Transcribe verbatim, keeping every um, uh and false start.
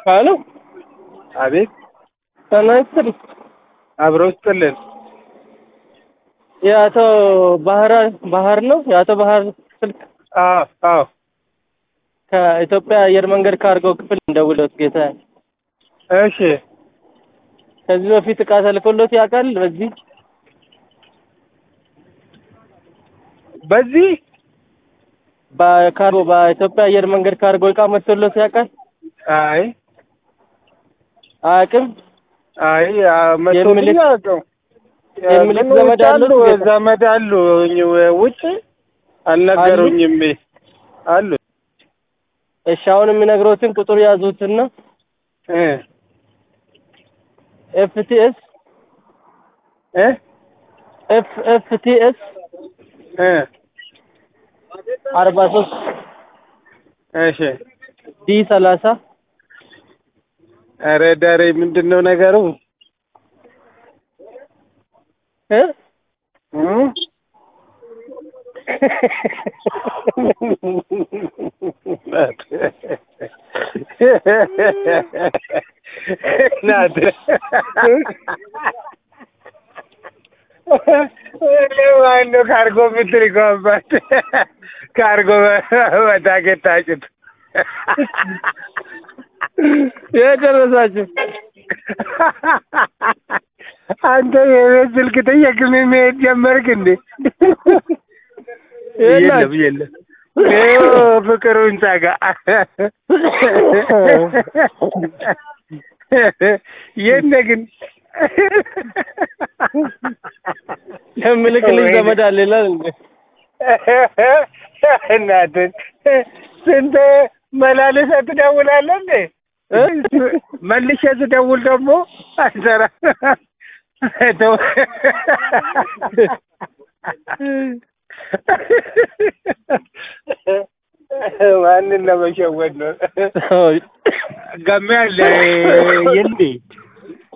Hello? አቤት ተናስተር አብረው ይስጥልን። የአቶ ባህር ባህር ነው የአቶ ባህር ስልክ አዎ አዎ ከኢትዮጵያ አየር መንገድ ካርጎ ክፍል እንደውሎት ጌታ። እሺ ከዚህ በፊት ዕቃ ተልኮሎት ያውቃል? በዚህ በዚህ በካርጎ በኢትዮጵያ አየር መንገድ ካርጎ ዕቃ መጥቶሎት ያውቃል? አይ አያውቅም? አይ መጥቶልኝ አያውቅም። የሚልክ ዘመድ አለው ዘመድ አሉ ውጭ አልነገሩኝም አሉ። እሺ አሁን የሚነግሩትን ቁጥር ያዙትና እ ኤፍቲኤስ እ ኤፍ ኤፍቲኤስ እ አርባ ሶስት እሺ ዲ ሰላሳ ኧረ ዳሬ ምንድነው ነገሩ? እ እ ናት ለማነው ካርጎ የምትልከውበት? ካርጎ በታኬታችሁት የደረሳችሁ አንተ የቤት ስልክ ጠየቅን መሄድ ጀመርክ እንዴ? የለም የለም ፍቅሩን ጻጋ የነ ግን የምልክልኝ ዘመድ አለ ይላል እንዴ? እናትን ስንት መላለሰ ትደውላለህ እንዴ? መልሼ ስደውል ደግሞ አንሰራ ተው ማንን ለመሸወድ ነው? ገሜ አለ የንዴ